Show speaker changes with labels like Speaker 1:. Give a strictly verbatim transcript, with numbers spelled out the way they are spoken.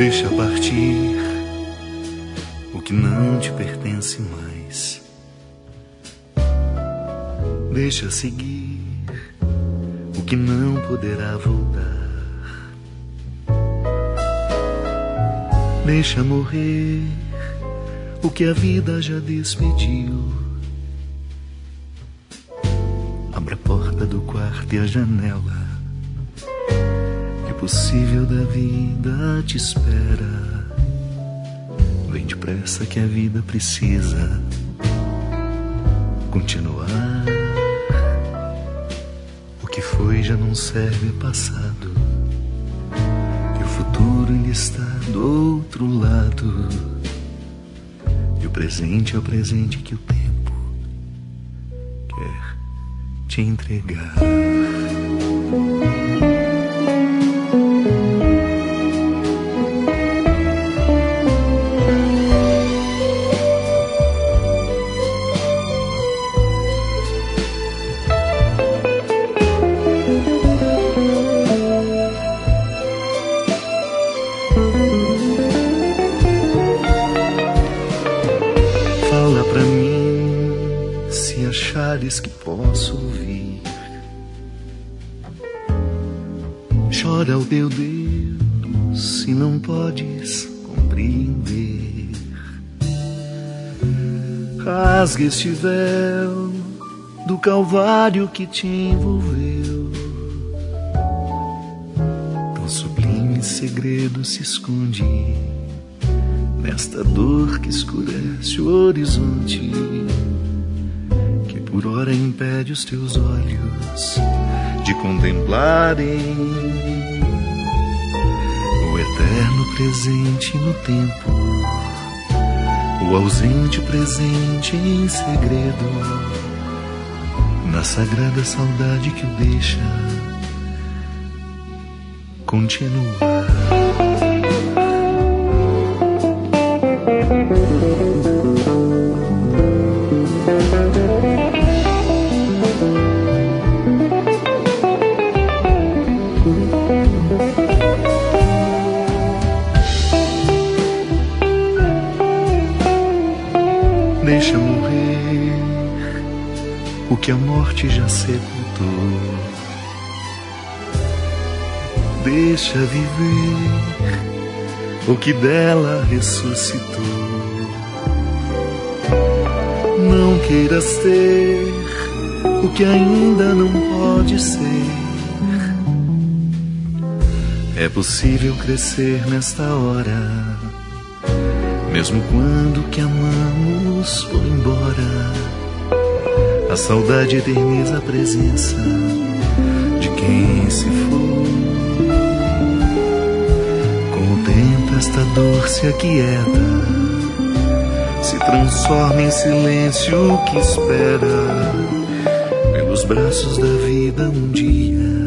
Speaker 1: Deixa partir o que não te pertence mais. Deixa seguir o que não poderá voltar. Deixa morrer o que a vida já despediu. Abra a porta do quarto e a janela. O possível da vida te espera. Vem depressa que a vida precisa continuar. O que foi já não serve, é passado. E o futuro ainda está do outro lado. E o presente é o presente que o tempo quer te entregar. Fala pra mim se achares que posso ouvir. Chora o teu dedo se não podes compreender. Rasga este véu do calvário que te envolveu. Tão sublime segredo se esconde nesta dor que escurece o horizonte, que por hora impede os teus olhos de contemplarem o eterno presente no tempo, o ausente presente em segredo, na sagrada saudade que o deixa continuar. Deixa morrer o que a morte já sepultou. Deixa viver o que dela ressuscitou. Não queiras ter o que ainda não pode ser. É possível crescer nesta hora, mesmo quando o que amamos foi embora. A saudade eterniza a presença de quem se foi. Com o tempo esta dor se aquieta, se transforma em silêncio que espera pelos braços da vida um dia